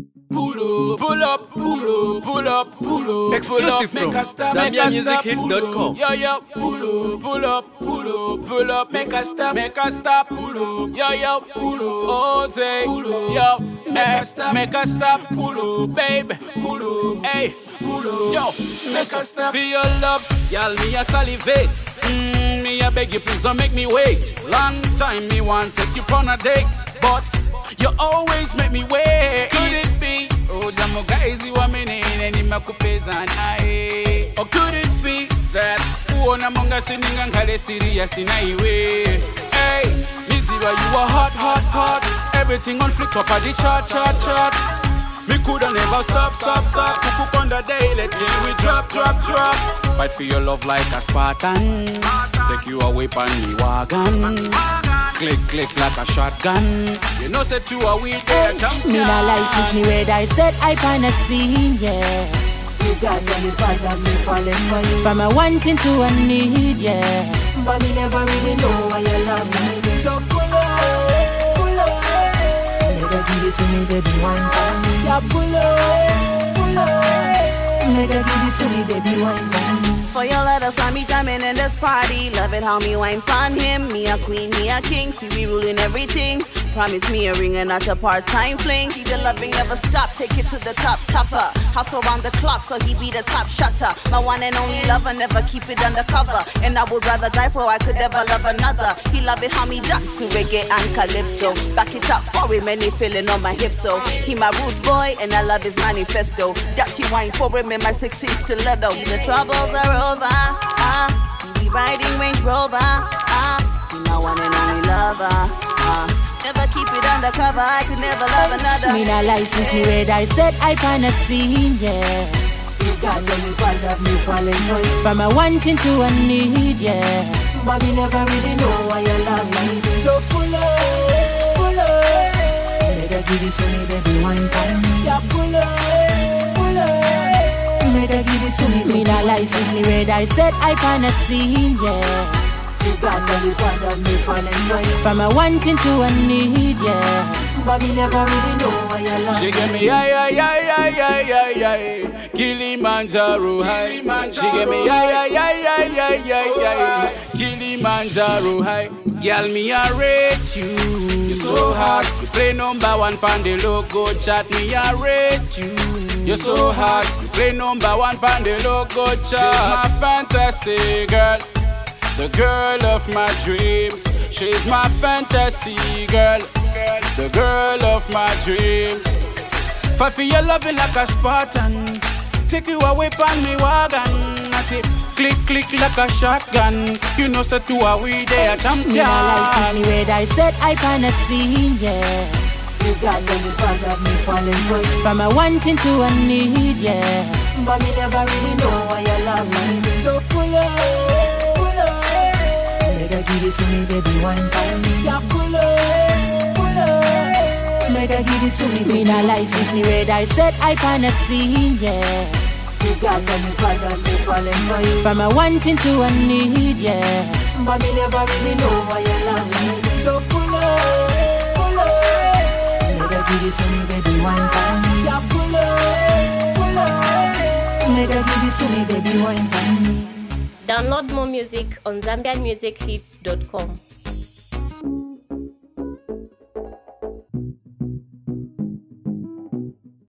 Pull up, pull up, pull up, pull up. Exclusive from ZambiaMusicHits.com. Yo, yo, pull up, pull up, make a stop, pull up, yo, pull up, say, yo, make a stop, pull up, baby, pull up, hey, yo, make a stop. Feel your love, y'all me a salivate. Me I beg you, please don't make me wait. Long time me want take you on a date, but you always make me wait. Could it be? Oh, jamo guys, you are meaning any makupeza nae. Or could it be that uona monga singing and kale serious in a way? Hey, Mizira, you are hot. Everything on flick up at the chart. Me coulda never stop. Cook on the daily till we drop. Fight for your love like a Spartan. Take you away pan me wagon. Click like a shotgun. You know say two are we there champion. Me na license me red, I said I kinda see, yeah. You got any part of me falling for you. From a wanting to a need, yeah. But me never really know why you love me. So pull up. Never give it to me, baby, one time. Yeah, pull up. Never give it to me, baby, one time. For your letters, find me jamming in this party. Love it how me wine pon him. Me a queen, me a king. See we ruling everything. Promise me a ring and not a part-time fling. Keep the loving never stop. Take it to the topper. Hustle around the clock so he be the top shutter. My one and only lover, never keep it undercover. And I would rather die for I could never love another. He love it how me dance to reggae and calypso. Back it up for him and he feeling on my hips. So he my rude boy and I love his manifesto. Dirty wine for him in my 60s stiletto. The troubles are over. See me riding Range Rover. He my one and only lover. Never keep it undercover, I could never love another. Me na license me red, I said I kinda see, yeah. You got any part of me falling for you. From a wanting to a need, yeah. But me never really know why you love me. So pull up. Never give it to me, baby, one time. Yeah, pull up. Never give it to me. Me na license me red, I said I kinda see, yeah. You got any part of me falling for you. From a wanting to a need, yeah. But me never really know why you love me. She give me yeah. Kilimanjaro high. She give me yeah. Kilimanjaro high. Girl, me a rate you. You so hot. You play number one pan the logo chat. Me a rate you. You're so hot. You play number one pan the logo chat. She's my fantasy girl. The girl of my dreams. She's my fantasy girl. The girl of my dreams. Fight for your loving like a Spartan. Take you away from me wagon. Click like a shotgun. You know say two are we there champion. Me na license me red, I said I kinda see, yeah. You got any part of me falling for you. From a wanting to a need, yeah. But me never really know why you love me. So pull up. Never give it to me, baby, one time. Yeah, pull up. Never give it to me, Me na license me red, I said I kinda see, yeah. You got any part of me falling for you. From a wanting to a need, yeah. But me never really know why you love me. So pull up. Never give it to me, baby, one time. Yeah, pull up. Never give it to me, baby, one time. Download more music on ZambiaMusicHits.com.